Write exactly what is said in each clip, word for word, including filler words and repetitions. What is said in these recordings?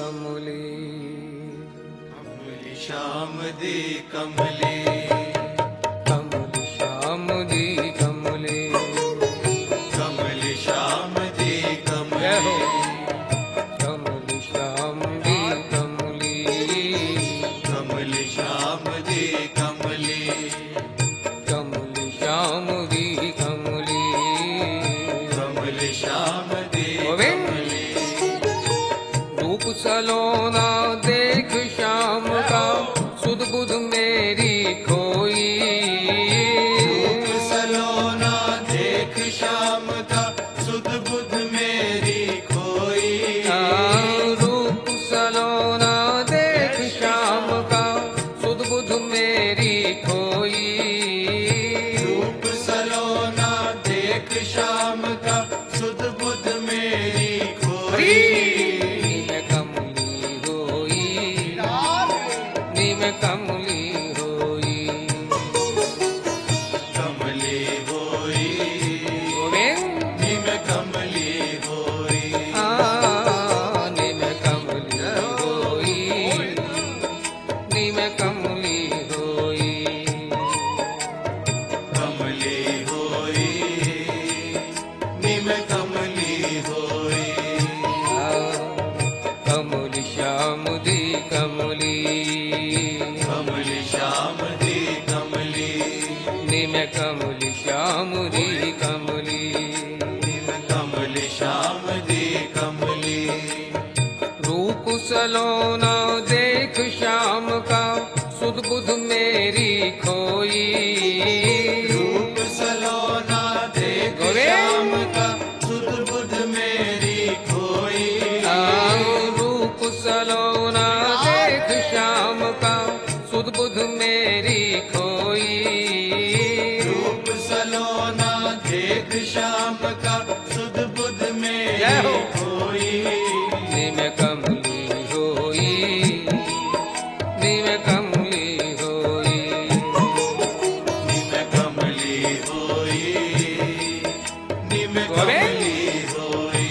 कमली कमली श्याम दी कमली कमली श्याम दी कमली कमली श्याम दी जय हो कमली कमली श्याम दी कमली कमली श्याम दी कमली कमली श्याम दी कमली कमली श्याम दी गोविंद। कमली रूप सलोना देख श्याम का सुध बुध मेरी खोई रूप सलोना देख श्याम का सुध बुध मेरी खोई रूप सलोना देख श्याम का सुध बुध मेरी खोई रूप सलोना देख श्याम का सुध बुध मेरी खोई नीम कमली होई नीम कमली होई कमली होई गोविंद। निम कमली होई आ, नीम कमली होई नीम कमली होई कमली होई निम कमली होई आ, कमली श्याम दी कमली कमली श्याम दी कमली नीम कमली श्याम दी कमली निम कमली श्याम दी कमली रूप सलोना देख श्याम का सुध बुध मेरी खोई रूप सलोना देख गोविंद। श्याम का सुध बुध मेरी खोई आ, रूप सलोना देख श्याम का सुध बुध मेरी खोई रूप सलोना देख श्याम का सुध बुध जय हो। मेरी खोई नीम कमली होई नीम कमली होई निम कमली होई निम कमली होई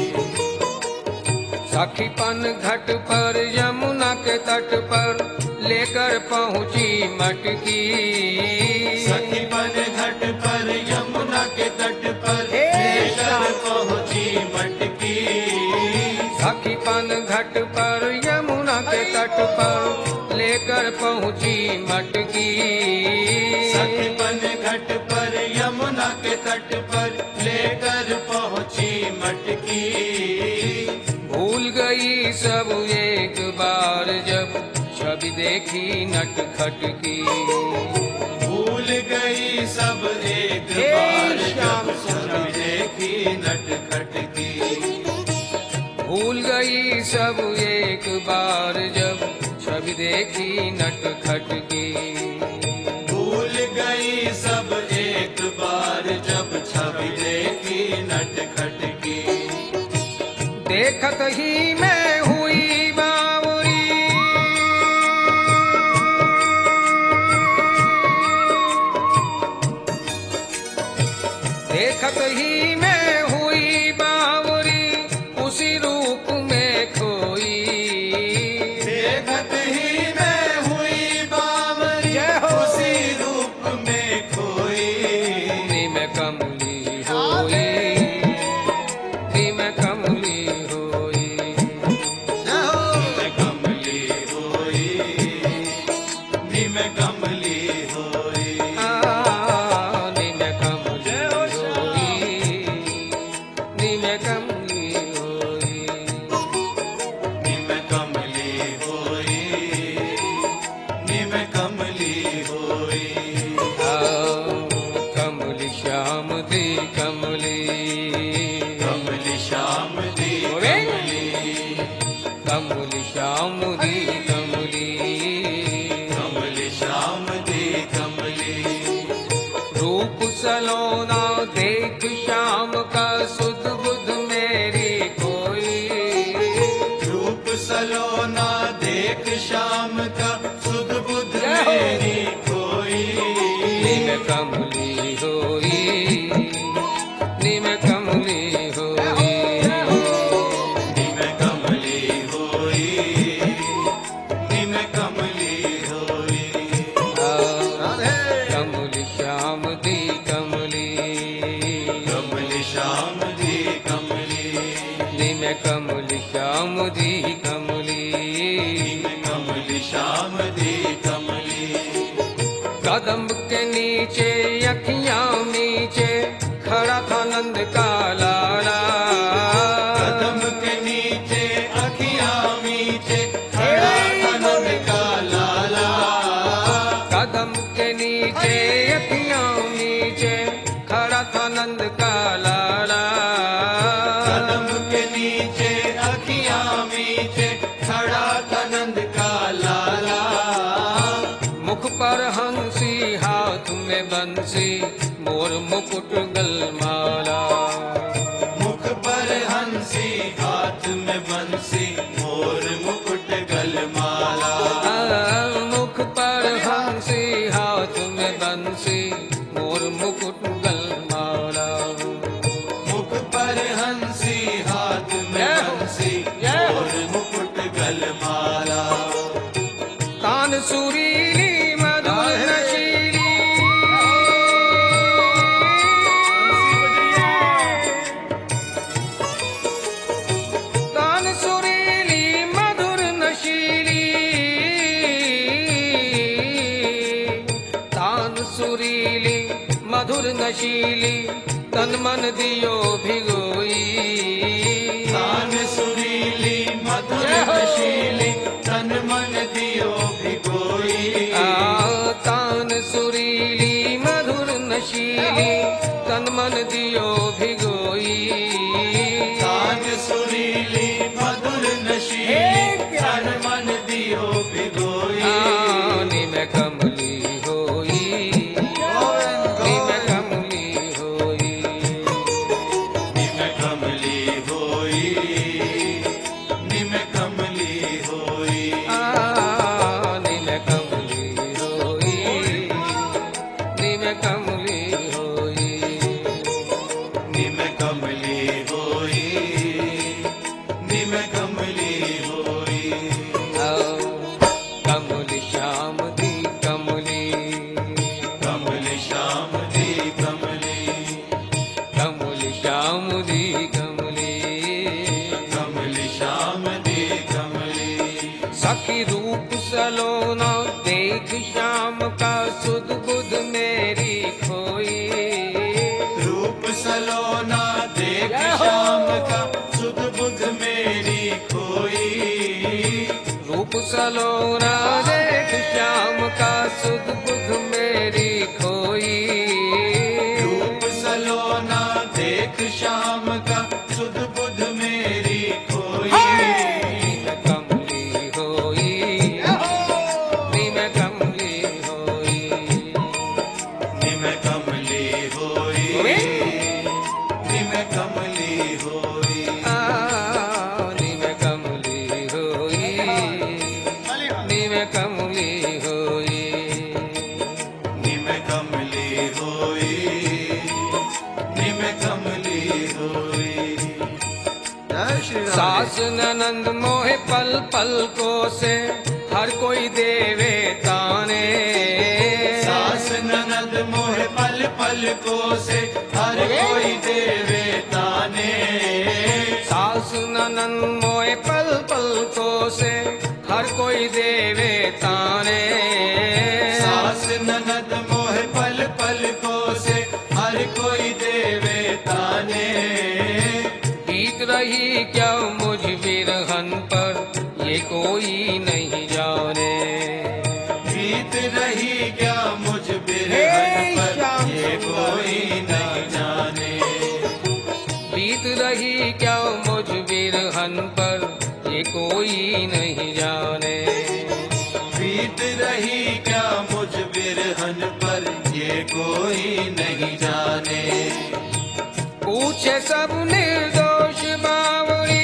साखीपन घाट पर यमुना के तट पर लेकर पहुंची मटकी सखीपन घाट पर यमुना के तट पर हे लेकर पहुंची मटकी साखीपन घाट पर यमुना के तट पर लेकर पहुंची मटकी सखीपन घाट पर यमुना के तट पर लेकर पहुंची मटकी भूल गई सब एक बार जब छवि देखी नटखट की भूल गई सब एक हे बार श्याम जब छवि देखी नटखट की भूल गई सब एक बार जब छवि देखी नटखट की भूल गई सब एक बार जब छवि देखी नटखट की देखत ही मैं हुई बावरी देखत ही मैं हुई बावरी उसी रूप में खोई देखत ही मैं हुई बावरी जय हो। उसी रूप में खोई नीम कमली होई नीम कमली होई निम कमली होई निम कमली होई आ, नीम कमली होई नीम कमली होई निम कमली होई निम कमली होई आ, कमली श्याम दी कमली कमली श्याम दी कमली कमली श्याम दी कमली कमली श्याम दी कमली रूप सलोना देख श्याम का सुध बुध मेरी कोई रूप सलोना देख श्याम का सुध बुध जय हो। मेरी खोई नीम कमली होई नीम कमली होई निम कमली होई कमल श्याम दी कमली कमल श्याम दी कमली नी मैं कमल श्याम दी कमली कमल श्याम दी कमली कदम के नीचे अखियां नीचे खड़ा था नंद का लाला कदम के नीचे अखियां नीचे खड़ा था नंद का लाला कदम के नीचे अखियां नीचे खड़ा था नंद का लाला कदम के नीचे अखियां नीचे खड़ा था नंद का लाला मुख पर हंसी हाथ में बंसी मोर मुकुट गलमाला मुख पर हंसी हाथ में बंसी मोर मुकुट गलमाला मुख पर हंसी हाथ में बंसी मोर मुकुट गलमाला मुख पर हंसी हाथ में बंसी मोर मुकुट गलमाला कान सुरीली मधुर नशीली कान सुरीली मधुर नशीली तान सुरीली मधुर नशीली तन मन दियो भिगोई तान सुरीली मधुर नशीली तन मन दियो भिगोई आ, तान सुरीली मधुर नशीली तन मन दियो भिगोई तान सुरीली मधुर नशीली तन मन दियो भिगोई आ, नी मैं कमली होई नी मैं कमली होई निम कमली होई निम कमली होई आ, नी मैं कमली होई नी मैं कमली होई निम कमली होई निम कमली होई कमल श्याम दी कमली कमल श्याम दी कमली कमल श्याम दी कमली कमल श्याम दी कमली सखी रूप सलोना देख श्याम का सुध बुध मेरी खोई रूप सलोना देख श्याम का सुध बुध मेरी खोई रूप सलोना देख श्याम का सुध बुध मेरी खोई रूप सलोना देख श्याम का सुध बुध मेरी खोई मैं कमली होई नी मैं कमली होई निम कमली होई निम कमली होई आ, नी मैं कमली होई नी मैं कमली होई निम कमली होई निम कमली होई सास ननंद मोहे पल पल को से हर कोई देवे ताने सास ननद मोह पल पल को से हर कोई देवे ताने सास ननंद मोहे पल पल को से हर कोई देवे ताने सास ननद मोह पल पल को से हर कोई देवे ताने बीत रही क्या मुझ बिरहन पर ये कोई नहीं जाने बीत रही क्या मुझ बिरहन पर ये कोई नहीं जाने बीत रही क्या मुझ बिरहन पर ये कोई नहीं जाने बीत रही क्या मुझ बिरहन पर ये कोई नहीं जाने पूछे सब निर्दोष बावड़ी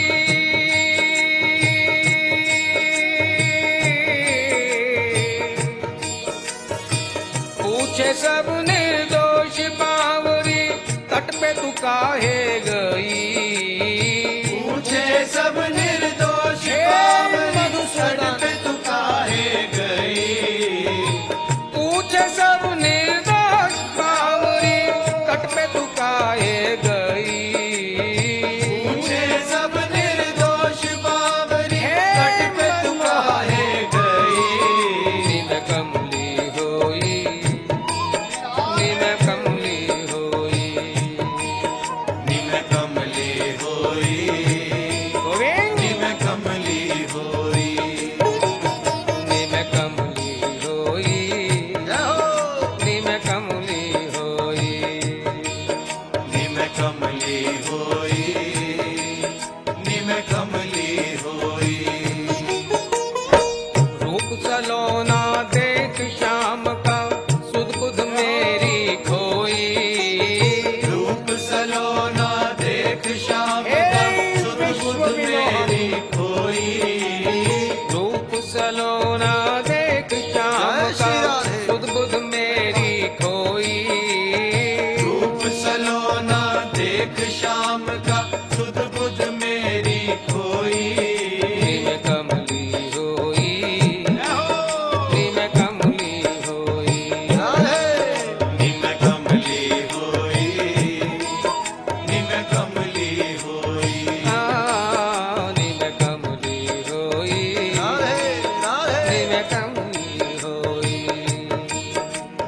पूछे सब निर्दोष बावड़ी तट पे तू काहे गई पूछे सब निर्दोष बावरी सड़ पे तू काहे गई पूछे सब निर्दोष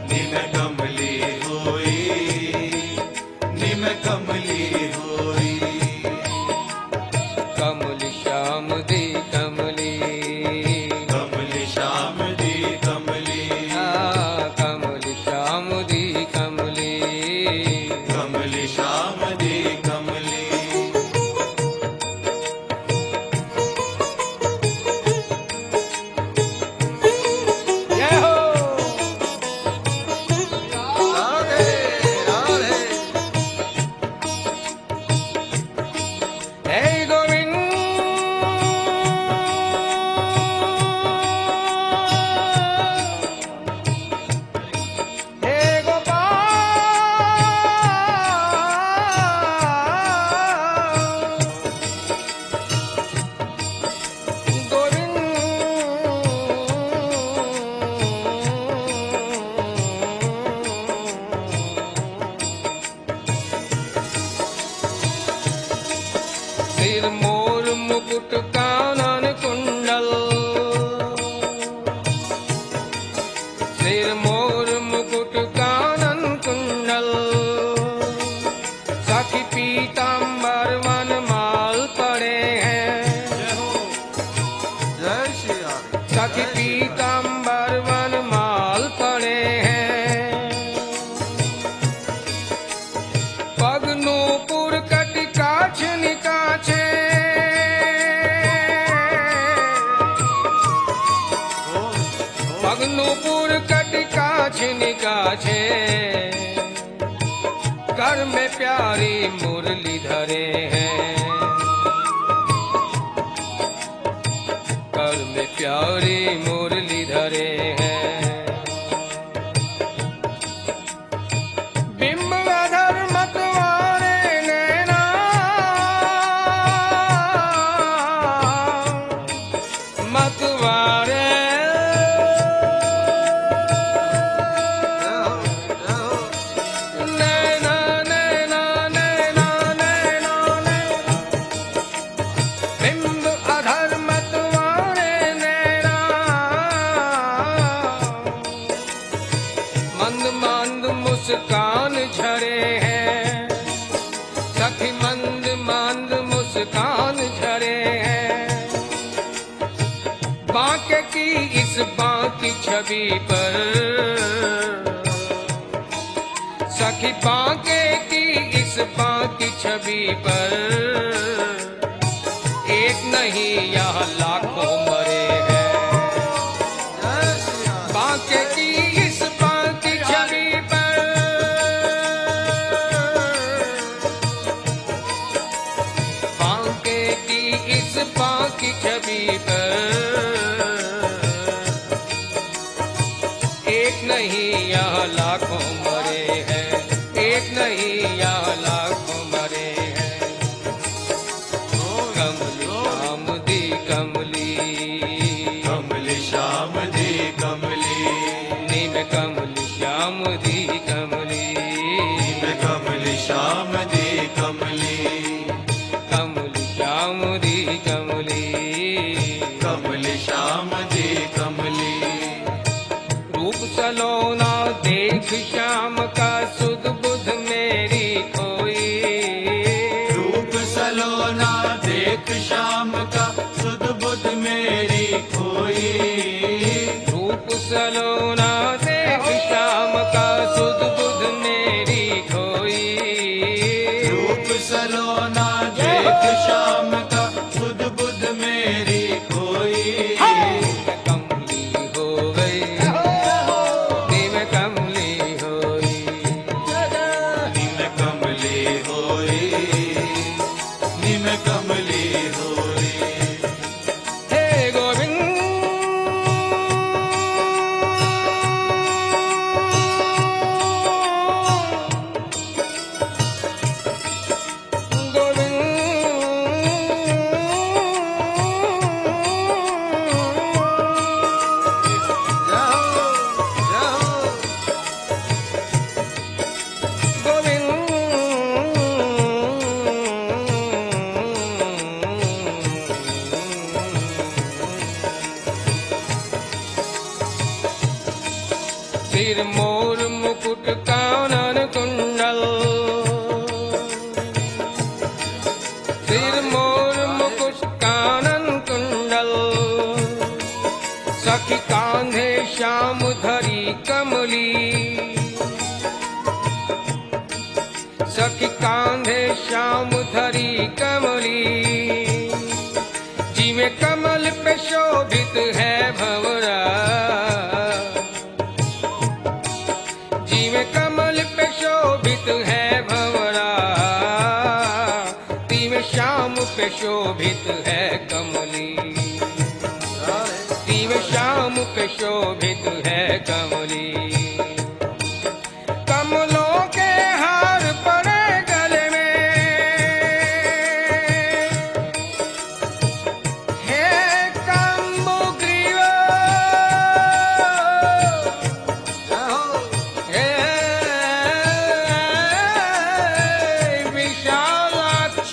निम कमली होई, निम कमली होई। कमल श्याम दी कमली, कमल श्याम दी कमली, आ, कमल श्याम दी कमली, कमल श्याम दी कमली। जय हो। राधे राधे। हे गोविंद, हे गोपाल, सिर मोर मुकुट कानन कुंडल, सिर मोर मुकुट कानन कुंडल, सखी पीतांबर वनमाल पड़े हैं, जय हो, जय श्री हरि। सखी पीतांबर वनमाल पड़े हैं, पग नूपुर कटि काछ निकाछे, पग नूपुर कटि काछ निकाछे, कर में प्यारी मुरली धरे हैं, कर में प्यारी मुरली धरे हैं, बिंब अधर मतवारे नैना, मतवारे नैना, नैना, नैना, नैना, नैना, बिंब अधर मतवारे नैना, मंद मंद मुस्कान झरे हैं, सखी मंद मंद मुस्कान झरे हैं, बांके की इस बांकी छवि पर, सखी बांके की इस बांकी छवि पर, एक नहीं यहाँ लाखों मरे हैं, जय श्री हरि। बांके की इस बांकी छवि पर, बांके की इस बांकी छवि पर, एक नहीं यहाँ लाखों मरे हैं, एक नहीं यहाँ लाखों मरे हैं, कमल श्याम दी कमली, कमल श्याम दी कमली, नीम कमल श्याम दी कमली, निम कमल श्याम दी कमली, कमल श्याम दी कमली, कमल श्याम दी कमली। रूप सलोना देख श्याम का सुध बुध मेरी खोई, रूप सलोना देख श्याम का सुध बुध मेरी खोई, रूप सलोना देख श्याम का सुध बुध मेरी खोई, मुकुट कानन कुंडल, सिर मोर मुकुट कानन कुंडल, सखी कांधे श्याम धरी कमली, सखी कांधे श्याम धरी कमली, जीवे कमल पे शोभित है भंवरा, जीवे कमल पे शोभित है भंवरा, तीवे श्याम पे शोभित है कमली, तीवे श्याम पे शोभित है कमली। कमलों के हार पड़े गले में, हे कम्बुग्रीव, हे विशालाक्ष,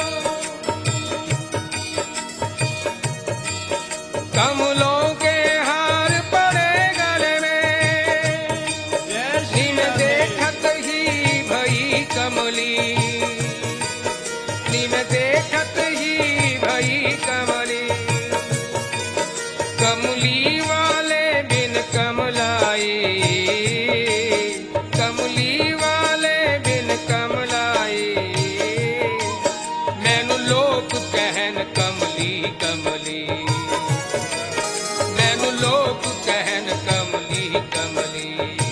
कमलों के हार पड़े गले में, निम देखत ही भई कमली, निम देखत ही भई कमली, कमली वाले बिन कमलाई, कमली वाले बिन कमलाई, मैनू लोक कहन कमली कमली, मैनू लोक कहन कमली कमली,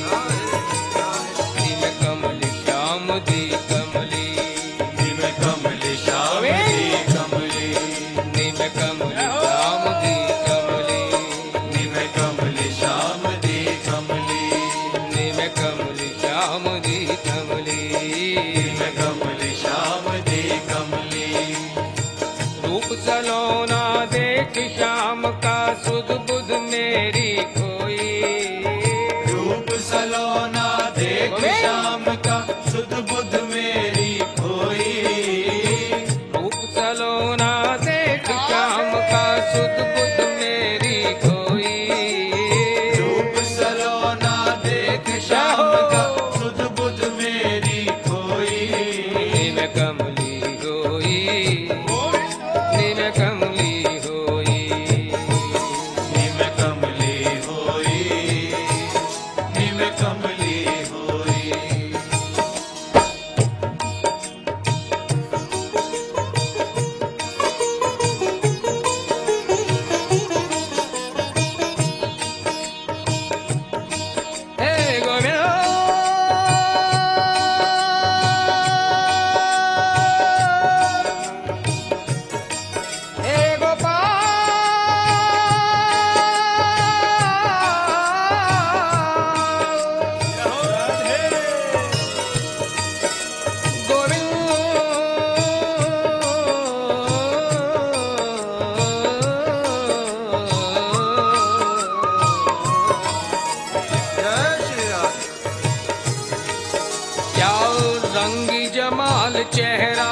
निम कमल श्याम दी कमली, निम कमल श्याम दी कमली, निम कमल श्याम दी कमली, निम कमल श्याम दी कमली, निम कमल श्याम दी कमली, निम कमल श्याम दी कमली। रूप सलोना देख श्याम का सुध बुध मेरी खोई, रूप सलोना देख श्याम का सुध बुध मेरी खोई, रूप सलोना देख श्याम का सुध बुध मेरी खोई, रूप सलोना देख श्याम का सुध बुध मेरी खोई, निम कमली होई, निम कमली होई, निम कमली होई, निम कमली होई। हे गोविंद, हे गोपाल, क्या रंगी जमाल चेहरा,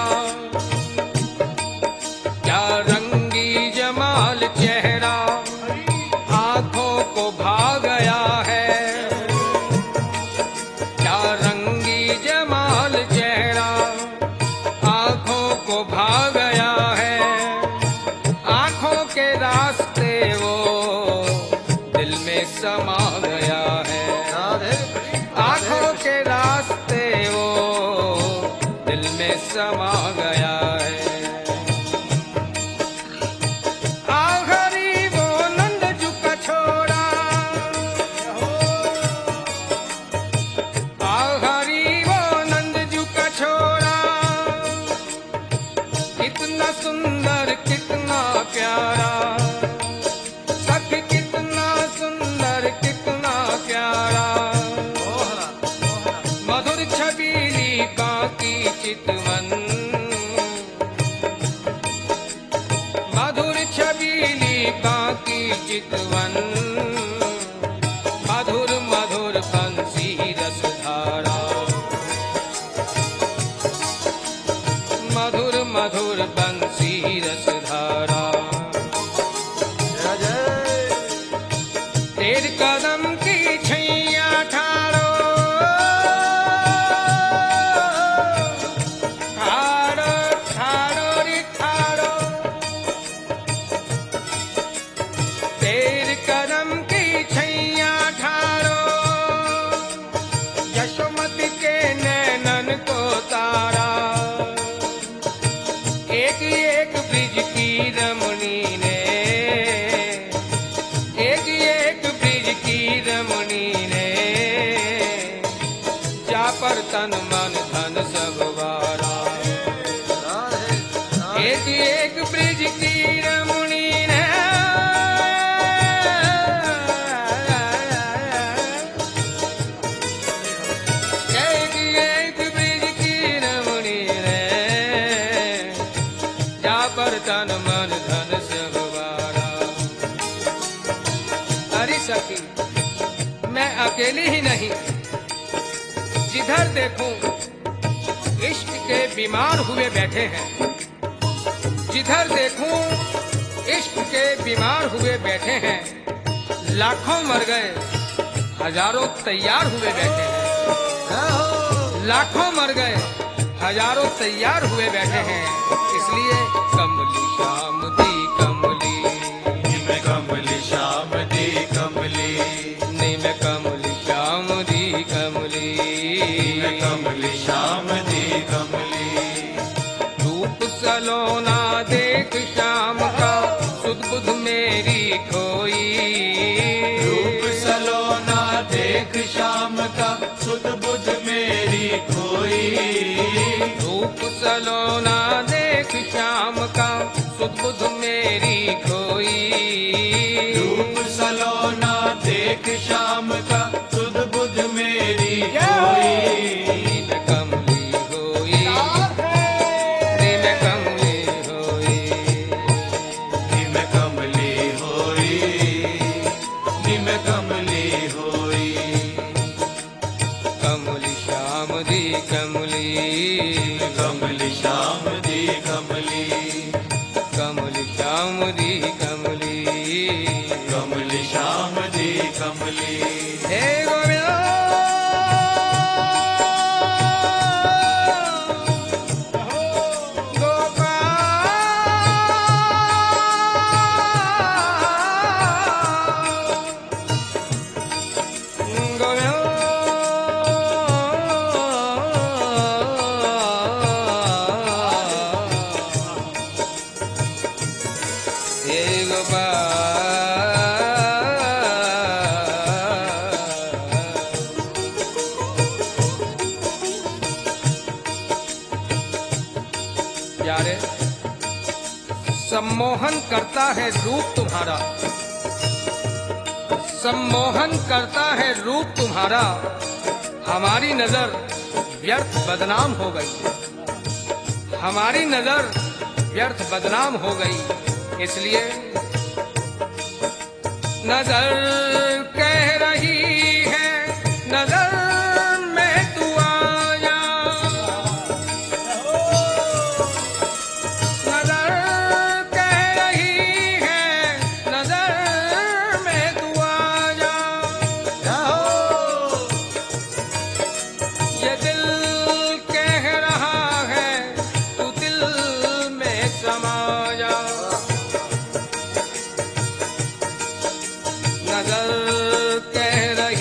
क्या रंगी जमाल चेहरा, आंखों को भा गया है, क्या रंगी जमाल चेहरा, आंखों को भा गया है, आंखों के रास्ते वो दिल में समा गया है, आंखों के रास्ते वो दिल में समा गया है। आखरी वो नंद जू का छोड़ा, आखरी वो नंद जू का छोड़ा, कितना सुंदर कितना प्यारा, सखी कितना सुंदर कितना प्यारा, मधुर छबीली बाकी चितवन, मधुर छबीली बाकी चितवन, मधुर मधुर बंसी रसधारा, मधुर मधुर बंसी रसधारा, तेरे कदम की छैया ठाड़ो, पर तन मन धन सब वारा। एक एक ब्रिज की रमुनी ने एक एक ब्रिज की रमुनी ने जा पर तन मन धन सब वारा। अरे सखी मैं अकेली ही नहीं, जिधर देखूं इश्क के बीमार हुए बैठे हैं, जिधर देखूं इश्क के बीमार हुए बैठे हैं। लाखों मर गए हजारों तैयार हुए बैठे हैं, लाखों मर गए हजारों तैयार हुए बैठे हैं। इसलिए कमली श्याम दी कमली, मैं कमली श्याम दी कमली, नहीं मैं कमली श्याम दी कमली, मैं कमली श्याम दी कमली। रूप सलोना देख श्याम का सुध बुध मेरी खोई, रूप सलोना देख श्याम का सुध बुध मेरी खोई, रूप सलोना देख श्याम का सुध बुध मेरी खोई, रूप सलोना देख श्याम का सुध बुध मेरी खोई। मैं कमली होई, नहीं मैं कमली होई, नी मैं कमली होई, नी मैं कमली होई। कमली श्याम दी कमली, कमली श्याम दी कमली, कमली श्याम दी कमली, कमली श्याम दी कमली। हे गोविंद प्यारे, सम्मोहन करता है रूप तुम्हारा, सम्मोहन करता है रूप तुम्हारा। हमारी नजर व्यर्थ बदनाम हो गई, हमारी नजर व्यर्थ बदनाम हो गई। इसलिए नजर कह रही है, नजर में तू आया, नजर कह रही है, नजर में तू आया। ये दिल कह रहा है, तू दिल में समा जा। नजर कह रही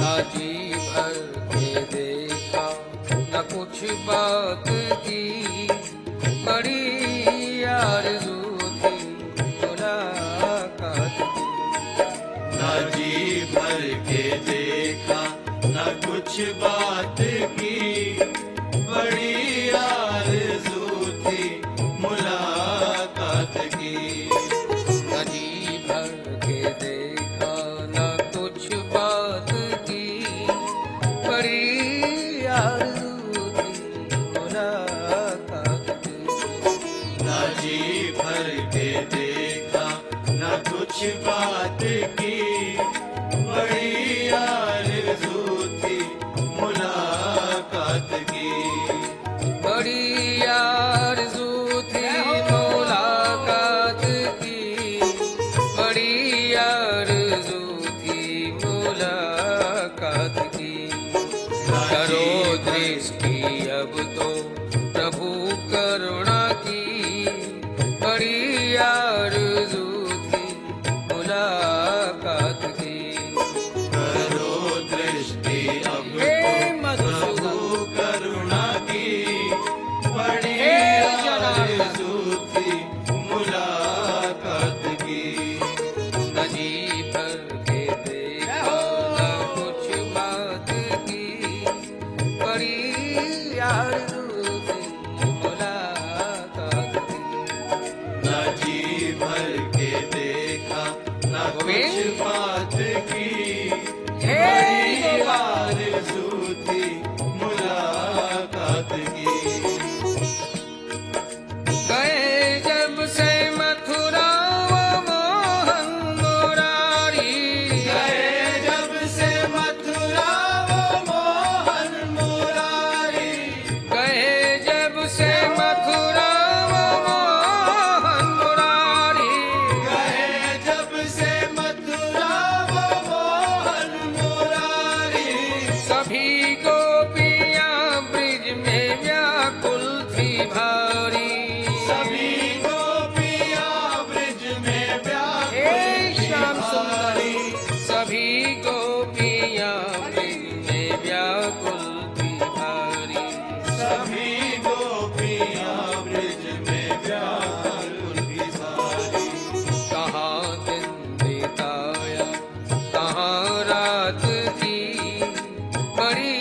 ना जी भर के देखा न कुछ बात की, बड़ी आरज़ू थी मुलाकात की। ना जी भर के देखा ना कुछ बात की, बड़ी आरज़ू थी मुलाकात की। न जी भर के देखा न कुछ बात की, बड़ी आरज़ू थी मुलाकात की। ना जी भर के देखा ना कुछ बात की, बड़ी आरज़ू थी मुलाकात की। बड़ी आरज़ू थी मुलाकात की, बड़ी आरज़ू थी मुलाकात की। करो दृष्टि अब तो प्रभु करुणा की, बड़ी आरज़ू थी मुलाकात की। करो दृष्टि अब हे तो मधुसूदन, प्रभु करुणा की, बड़ी हे जनार्दन, आरज़ू थी मुलाकात की। न जी भर के देखा न कुछ बात की, बड़ी आरज़ू थी मुलाकात की। ना जी भर के देखा ना कुछ गोविंद, बात की, हे बड़ी गोपाल, आरज़ू थी मुलाकात की। गए जब से मथुरा वो मोहन मुरारी, गए जब से मथुरा वो मोहन मुरारी, गए जब से मथुरा वो मोहन मुरारी। गए जब से मथुरा वो मोहन मुरारी। सभी गोपियां ब्रिज में व्याकुल थी भारी, सभी गोपियां ब्रिज में व्याकुल हे थी श्याम सुंदर, भारी। सभी गोपियां ब्रिज में व्याकुल थी भारी। सभी गोपियां ब्रिज में व्याकुल थी भारी। कहाँ दिन बिताया कहाँ रात की, बड़ी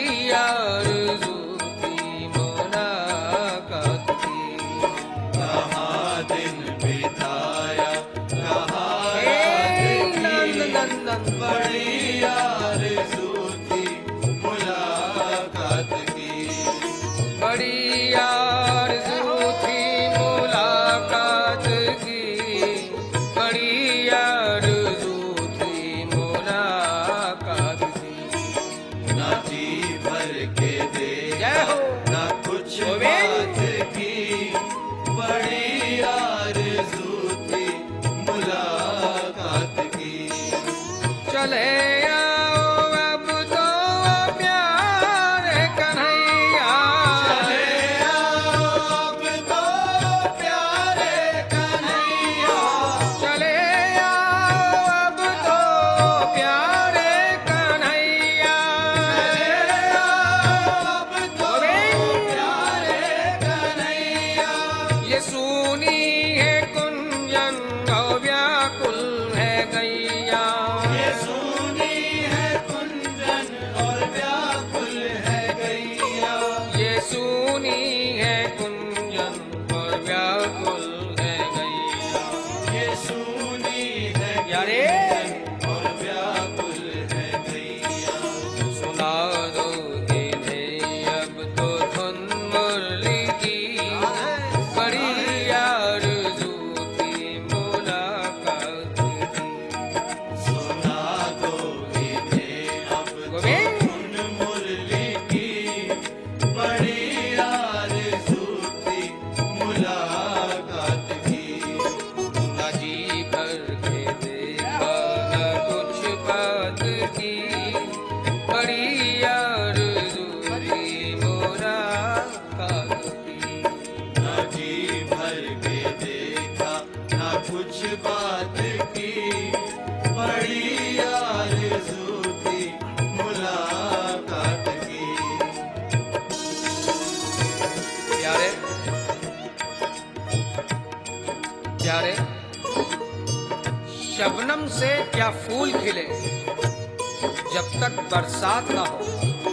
से क्या फूल खिले जब तक बरसात ना हो,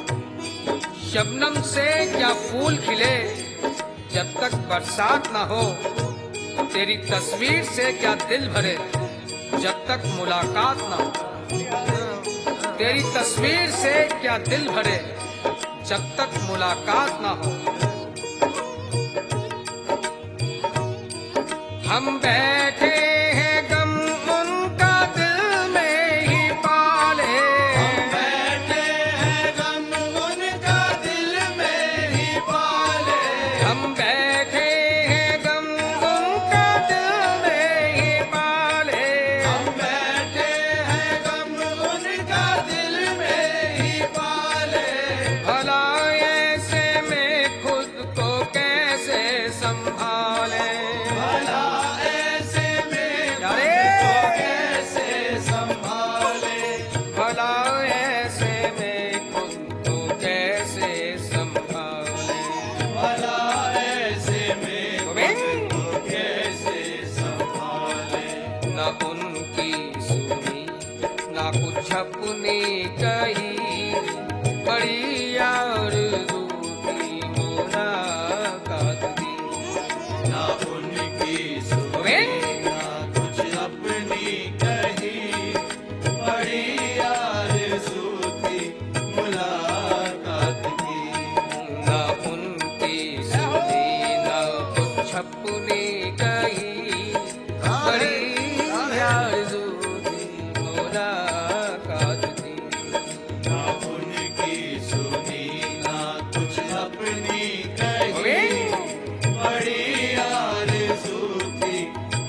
शबनम से क्या फूल खिले जब तक बरसात ना हो, तेरी तस्वीर से क्या दिल भरे जब तक मुलाकात ना हो, तेरी तस्वीर से क्या दिल भरे जब तक मुलाकात ना हो। हम बैठे हैं गम उनका दिल में ही पाले, हम बैठे हैं गम उनका दिल में ही पाले, हम बैठे हैं गम उनका दिल में ही पाले, हम बैठे हैं गम उनका दिल में ही पाले। भला ऐसे में खुद को कैसे संभाले, भला ऐसे में अरे! खुद को कैसे संभाले, भला ऐसे में खुद को कैसे संभाले। भला ऐसे में खुद को कैसे संभाले। न उनकी सुनी न कुछ अपनी कही, बड़ी आरज़ू थी मुलाकात की। ना उनकी सुनी ना कुछ अपनी कही, बड़ी आरज़ू थी मुलाकात की। न उनकी सुनी न कुछ अपनी कही, बड़ी आरज़ू थी मुलाकात की। ना उनकी सुनी ना कुछ अपनी कही, बड़ी आरज़ू थी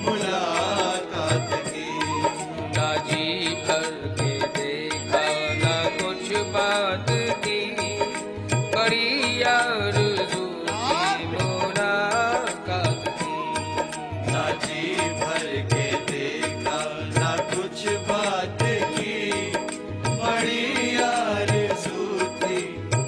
मुलाकात की। ना जी भर के देखा ना कुछ बात की, बड़ी आरज़ू थी मुलाकात की। ना जी भर के देखा ना कुछ बात की, बड़ी आरज़ू थी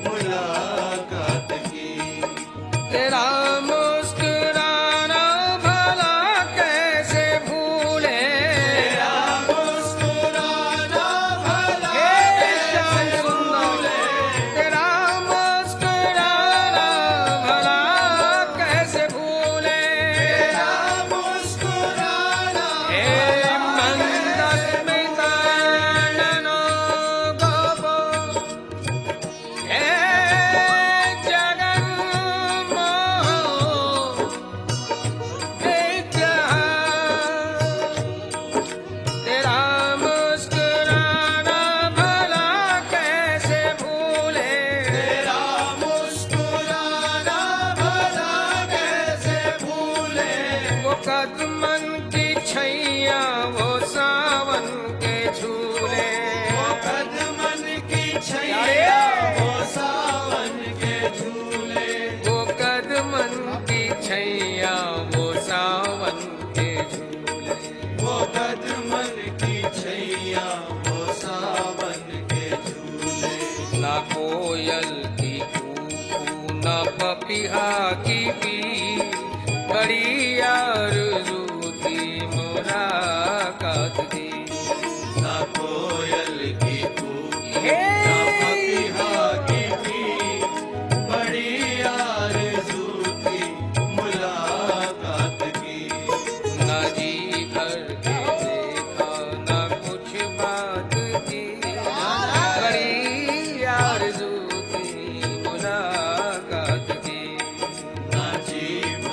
मुलाकात की। तेरा मुस्कुराना भला कैसे भूले, तेरा मुस्कुराना भला हे कैसे श्याम भूले, सुंदर, तेरा मुस्कुराना भला कैसे भूले। तेरा मुस्कुराना हे मंदस्मिता नयनो गोपो, हे जगन मोह तेरा मुस्कुराना भला कैसे भूले। तेरा मुस्कुराना भला कैसे भूले। वो कदमन की छैया वो सावन के झूले, वो कदमन की छैया वो सावन के झूले, वो कदमन की छैया वो सावन के झूले। वो कदमन की छैया वो सावन के झूले। ना कोयल की कूकू ना पपीहा की पी, बड़ी आरज़ू थी मुलाकात की। ना कोयल की कूकी हे! ना पपीहा की पी, बड़ी आरज़ू थी मुलाकात की। ना जी भर के देखा ना कुछ बात की, बड़ी आरज़ू थी मुलाकात की। ना जी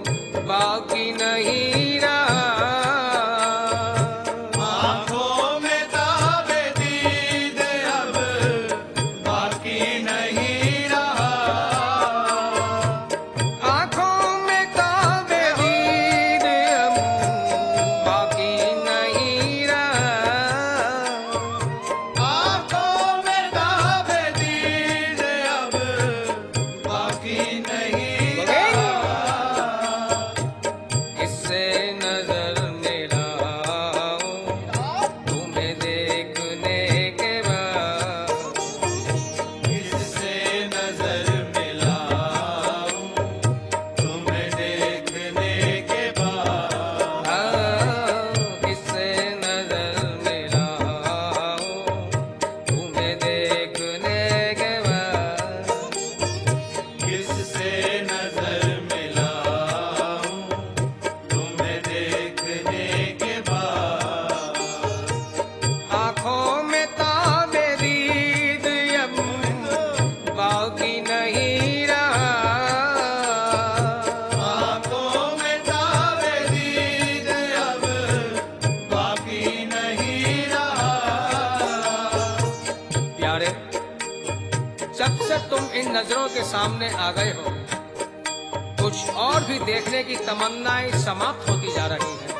प्यारे, जब से तुम इन नजरों के सामने आ गए हो, कुछ और भी देखने की तमन्नाएं समाप्त होती जा रही हैं।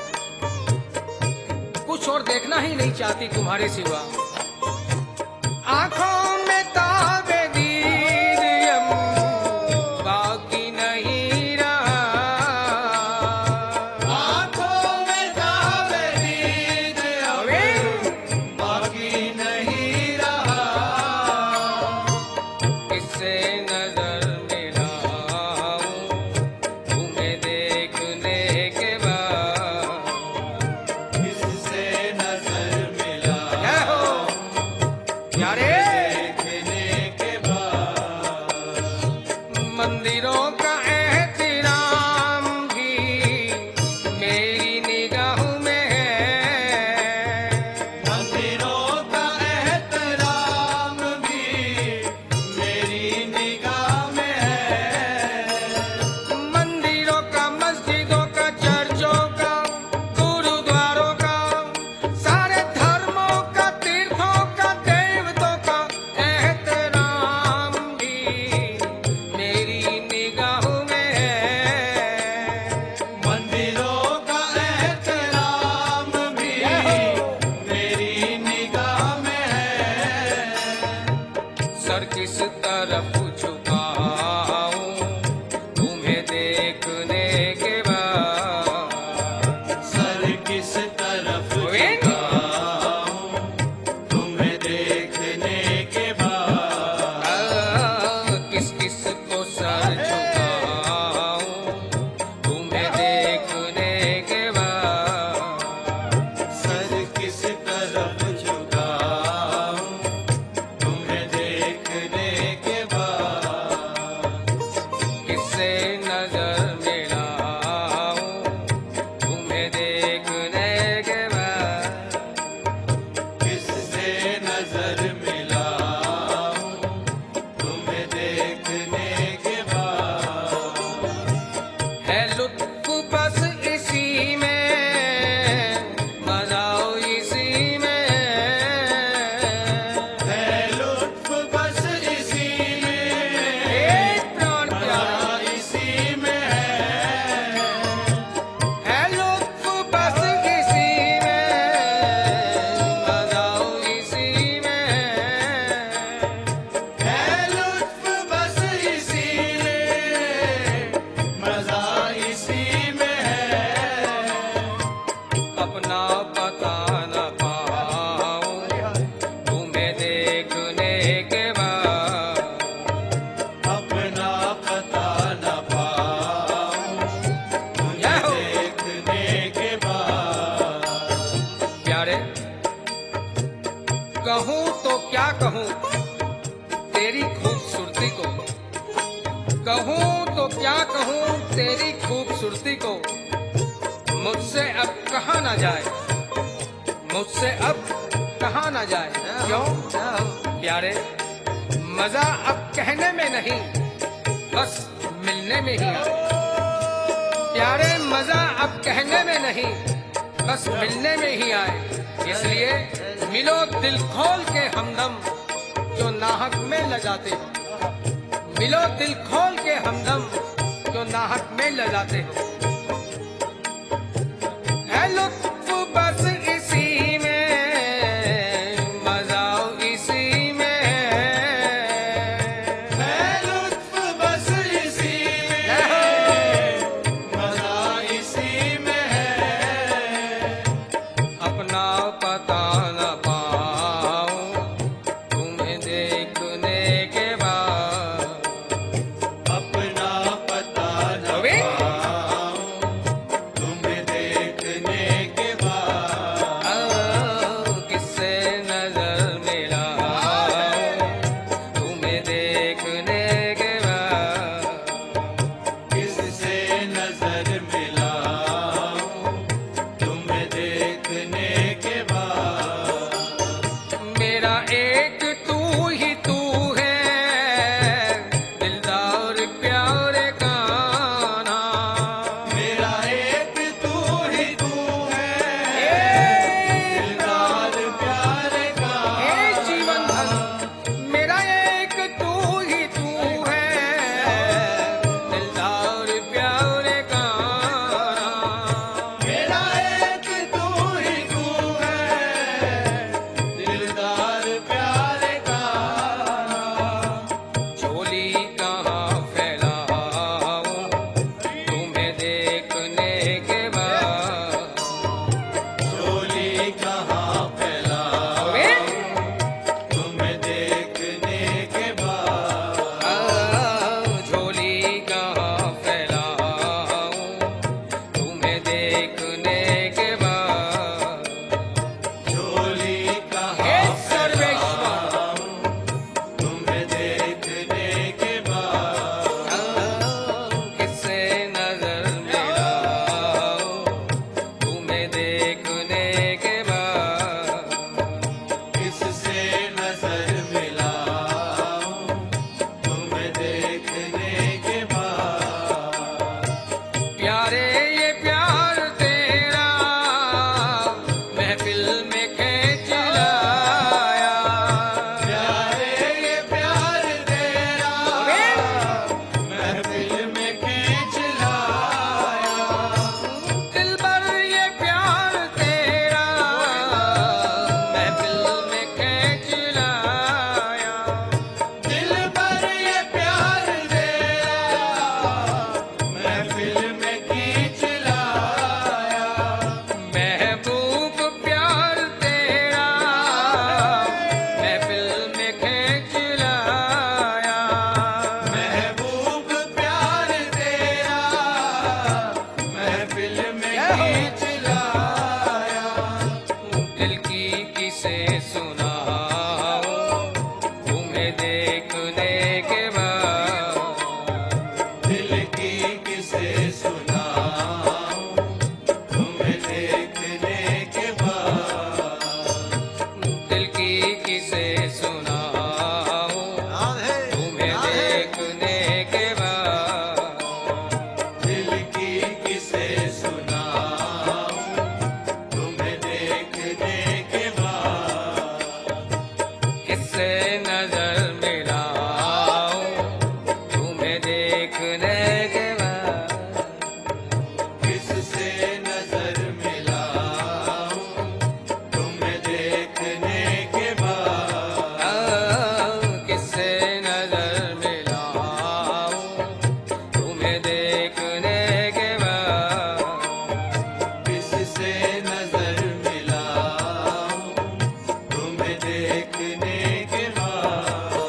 कुछ और देखना ही नहीं चाहती तुम्हारे सिवा। आंखों में ताबे दीद बाकी नहीं रहा, आंखों में ताबे दीद बाकी नहीं रहा, इससे नजर मिलाऊं तुम्हें देखने के बाद, इससे नजर मिला जय हो प्यारे। देखने के बाद, मंदिरों का एहतराम भी मेरी निगाहों में है, मंदिरों का एहतराम भी मेरी निगाह में है, मंदिरों का, मस्जिदों का, चर्चों का, गुरुद्वारों का, सारे धर्मों का, तीर्थों का, देवतों का एहतराम भी मेरी निगाहों में है। मंदिरों का एहतराम भी मेरी निगाह में है, सर किस तरफ झुकाऊं तुम्हें देखने के बाद, सर किस तरफ गोविंद। झुकाऊं तुम्हें देखने के बाद, आ, किस किस को सर झुकाऊं तुम्हें देखने के बाद, सर किस तरफ झुकाऊं तुम्हें देखने के बाद, किससे नजर मिलाऊं तुम्हें देखने के बाद, किससे नजर मिलाऊं तुम्हें देखने के बाद, है लुत्फ बस इसी में, मजाओ इसी में, है लुत्फ बस इसी में, एक प्राण प्यारा, मजा इसी में है, है लुत्फ बस इसी में, मजाओ इसी में, है लुत्फ बस इसी में, मजा इसी में है, अपना पता न पाऊं तुम्हें देखने के बाद, अपना पता न पाऊं तुझे देखने के बाद, प्यारे कहूँ तो क्या कहूँ तेरी खूबसूरती को, कहूँ तो क्या कहूँ तेरी खूबसूरती को, मुझसे अब कहा ना जाए, मुझसे अब कहा ना जाए। क्यों प्यारे, मजा अब कहने में नहीं बस मिलने में ही आए, प्यारे मजा अब कहने में नहीं बस मिलने में ही आए, इसलिए मिलो दिल खोल के हमदम जो नाहक में लजाते हो, मिलो दिल खोल के हमदम जो नाहक में लजाते हो, है लुत्फ बस इसी में, मजाओ इसी में, है लुत्फ बस इसी में, मजा इसी में है, अपना पता न पाऊं तुम्हें देखने के बाद, अपना पता न गोविंद। पाऊं तुम्हें देखने के बाद, देखने के बाद दिल की किसे सुनाऊं तुम्हें देखने के बाद, दिल की किसे सुनाऊं तुम्हें देखने के बाद, दिल की किसे सुनाऊं तुम्हें देखने के बाद, किससे नजर मिलाऊं तुम्हें देखने के बाद, किससे नजर मिलाऊं तुम्हें देखने के बाद, आ, किससे नजर मिलाऊं तुम्हें देखने के बाद, किससे नजर मिलाऊं तुम्हें देखने के बाद,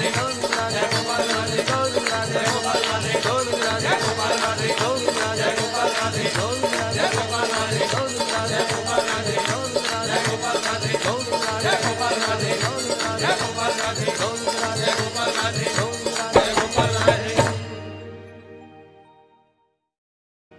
गोविंद राधे गोपाल राधे गोविंद राधे गोपाल राधे गोविंद राधे गोपाल राधे गोविंद